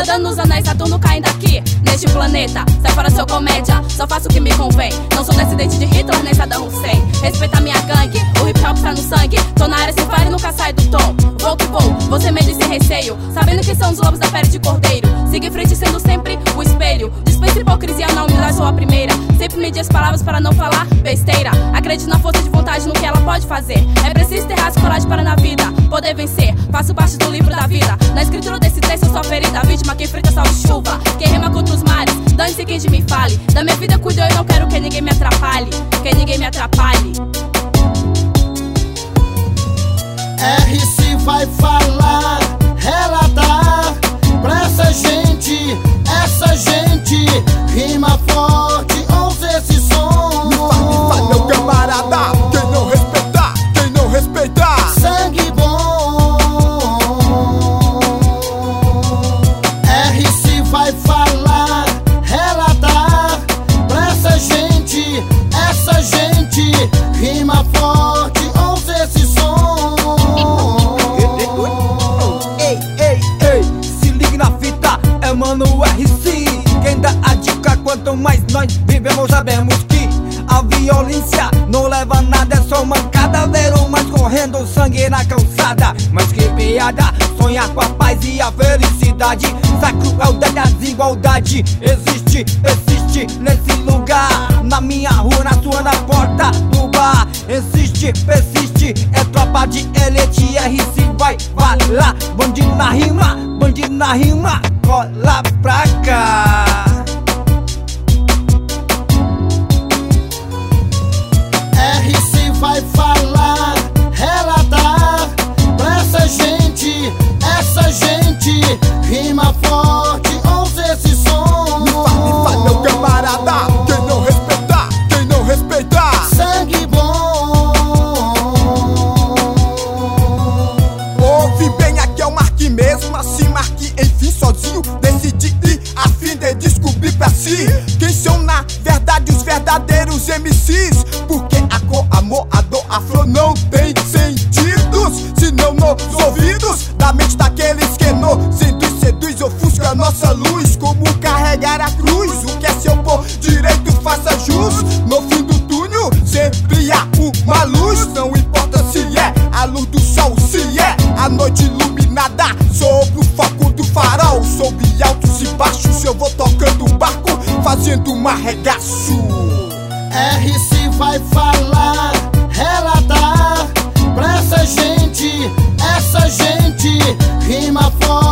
rodando nos anéis, Saturno caindo aqui neste planeta. Sai fora seu comédia, só faço o que me convém. Não sou descendente de Hitler nem Saddam Hussein. Respeita minha gangue, o hip hop tá no sangue. Tô na área sem fire e nunca sai do tom. Vou que vou, vou sem medo e sem receio, sabendo que são os lobos da pele de cordeiro. Siga em frente sendo sempre o espelho. Dispensa hipocrisia, na humildade sou a primeira. Sempre medi as palavras para não falar besteira. Acredito na força de vontade, no que ela pode fazer. É preciso ter raça e coragem para na vida poder vencer. Faço parte do livro da vida. Na escritura desse texto eu sou a ferida. Vítima que enfrenta sol e chuva, quem rema contra os mares. Dane-se quem de mim fale. Da minha vida cuido eu e não quero que ninguém me atrapalhe. Que ninguém me atrapalhe. RC vai falar, relatar pra essa gente rima forte, ouça esse som. Me fale, meu camarada, quem não respeitar, quem não respeitar. Sangue bom. RC vai falar, relatar pra essa gente rima forte, ouça esse som. Se ligue na fita, é mano RC. Quem dá a dica, quanto mais nós vivemos, sabemos que a violência não leva a nada, é só mancada. Ver o mais correndo sangue na calçada. Mas que piada, sonhar com a paz e a felicidade. Se a crueldade, a desigualdade existe, persiste nesse lugar. Na minha rua, na sua, na porta do bar. Existe, persiste, é tropa de elite. RC vai lá, bandido na rima, cola pra cá. RC vai falar, relatar pra essa gente rima forte, ouça esse som. Me fale, meu camarada, quem não respeitar, quem não respeitar. Sangue bom. Ouve bem, aqui é o Marque mesmo, assim Marque, enfim, sozinho decidi ir a fim de descobrir pra si quem são na verdade os verdadeiros MCs. Porque a cor, amor, a dor, a flor não tem sentidos, senão nos ouvidos da mente daqueles que seduz, ofusca a nossa luz. Como carregar a cruz, o que é seu por direito, faça jus. No fim do túnel sempre há uma luz. Não importa se é a luz do sol, se é a noite iluminada sobre o foco do farol. Sob altos e baixos eu vou tocando o barco, fazendo um arregaço. RC vai falar, relatar pra essa gente rima forte.